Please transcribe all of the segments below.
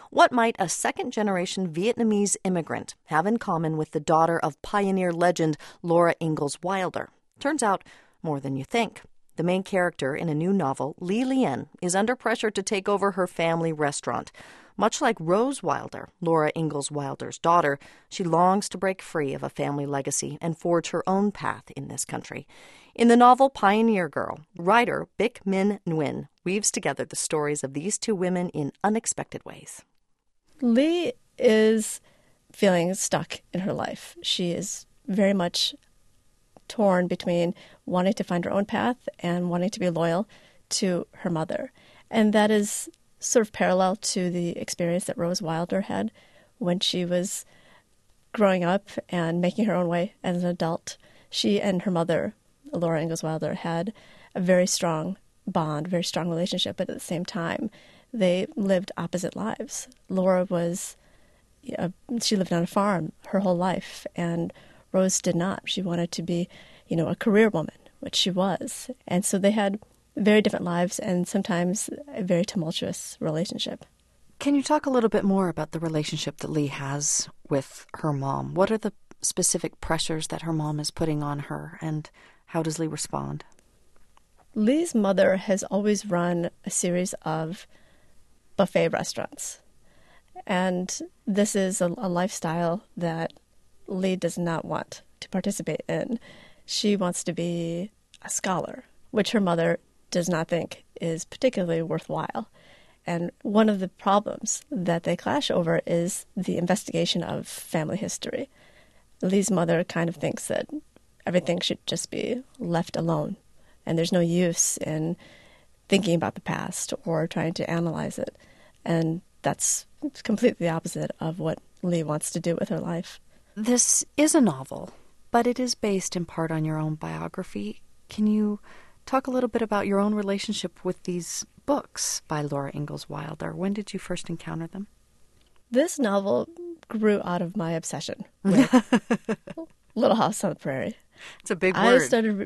What might a second-generation Vietnamese immigrant have in common with the daughter of pioneer legend Laura Ingalls Wilder? Turns out, more than you think. The main character in a new novel, Li Lien, is under pressure to take over her family restaurant. Much like Rose Wilder, Laura Ingalls Wilder's daughter, she longs to break free of a family legacy and forge her own path in this country. In the novel Pioneer Girl, writer Bic Minh Nguyen weaves together the stories of these two women in unexpected ways. Li is feeling stuck in her life. She is very much torn between wanting to find her own path and wanting to be loyal to her mother. And that is sort of parallel to the experience that Rose Wilder had when she was growing up and making her own way as an adult. She and her mother, Laura Ingalls Wilder, had a very strong bond, very strong relationship, but at the same time, they lived opposite lives. Laura she lived on a farm her whole life, and Rose did not. She wanted to be, a career woman, which she was. And so they had very different lives and sometimes a very tumultuous relationship. Can you talk a little bit more about the relationship that Li has with her mom? What are the specific pressures that her mom is putting on her, and how does Li respond? Li's mother has always run a series of buffet restaurants. And this is a lifestyle that Li does not want to participate in. She wants to be a scholar, which her mother does not think is particularly worthwhile. And one of the problems that they clash over is the investigation of family history. Li's mother kind of thinks that everything should just be left alone, and there's no use in thinking about the past or trying to analyze it. And that's completely the opposite of what Li wants to do with her life. This is a novel, but it is based in part on your own biography. Can you talk a little bit about your own relationship with these books by Laura Ingalls Wilder? When did you first encounter them? This novel grew out of my obsession with Little House on the Prairie. It's a big word.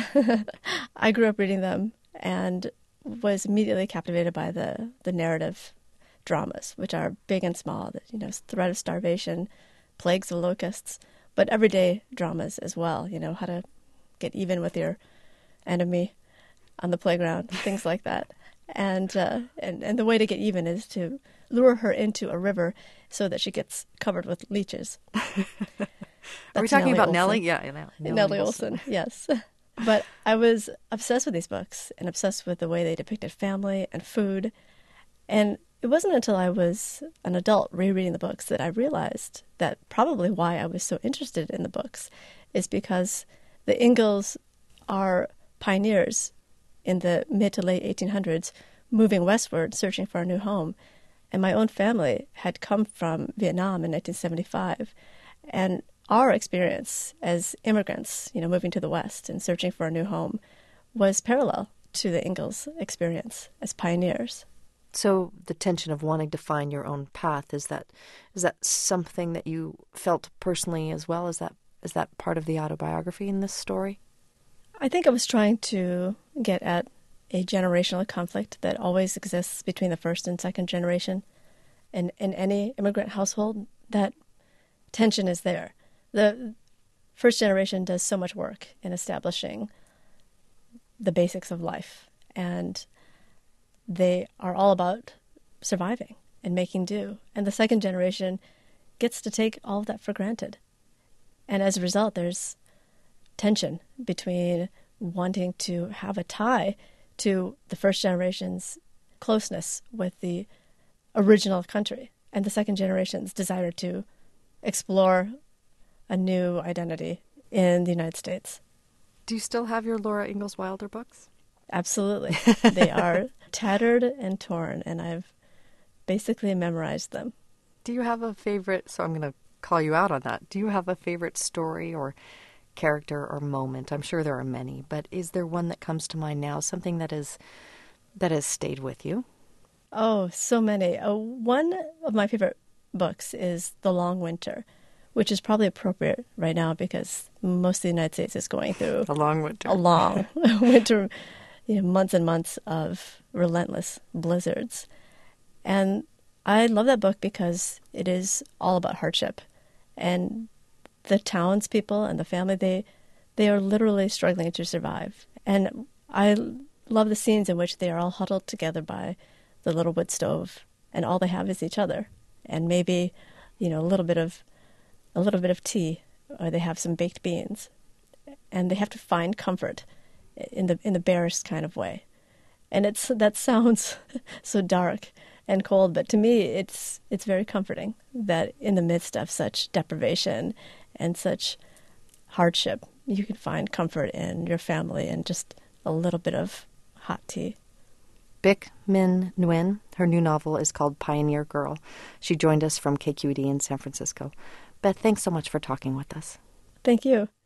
I grew up reading them and was immediately captivated by the narrative dramas, which are big and small. Threat of starvation, plagues of locusts, but everyday dramas as well. How to get even with your enemy on the playground, things like that. And the way to get even is to lure her into a river so that she gets covered with leeches. Are we talking about Nellie? Yeah, Nellie Olson, yes. But I was obsessed with these books and obsessed with the way they depicted family and food. And it wasn't until I was an adult rereading the books that I realized that probably why I was so interested in the books is because the Ingalls are pioneers in the mid to late 1800s, moving westward, searching for a new home. And my own family had come from Vietnam in 1975. And our experience as immigrants, moving to the West and searching for a new home was parallel to the Ingalls experience as pioneers. So the tension of wanting to find your own path, is that something that you felt personally as well? Is that part of the autobiography in this story? I think I was trying to get at a generational conflict that always exists between the first and second generation. And in any immigrant household, that tension is there. The first generation does so much work in establishing the basics of life, and they are all about surviving and making do. And the second generation gets to take all of that for granted. And as a result, there's tension between wanting to have a tie to the first generation's closeness with the original country and the second generation's desire to explore a new identity in the United States. Do you still have your Laura Ingalls Wilder books? Absolutely. They are tattered and torn, and I've basically memorized them. Do you have a favorite, so I'm going to call you out on that, do you have a favorite story or character or moment? I'm sure there are many, but is there one that comes to mind now, something that has stayed with you? Oh, so many. One of my favorite books is The Long Winter, which is probably appropriate right now because most of the United States is going through a long winter. A long winter, months and months of relentless blizzards. And I love that book because it is all about hardship. And the townspeople and the family, they are literally struggling to survive. And I love the scenes in which they are all huddled together by the little wood stove, and all they have is each other. And maybe, a little bit of tea, or they have some baked beans. And they have to find comfort in the barest kind of way. And that sounds so dark and cold, but to me it's very comforting that in the midst of such deprivation and such hardship, you can find comfort in your family and just a little bit of hot tea. Bích Minh Nguyen, her new novel is called Pioneer Girl. She joined us from KQED in San Francisco. Beth, thanks so much for talking with us. Thank you.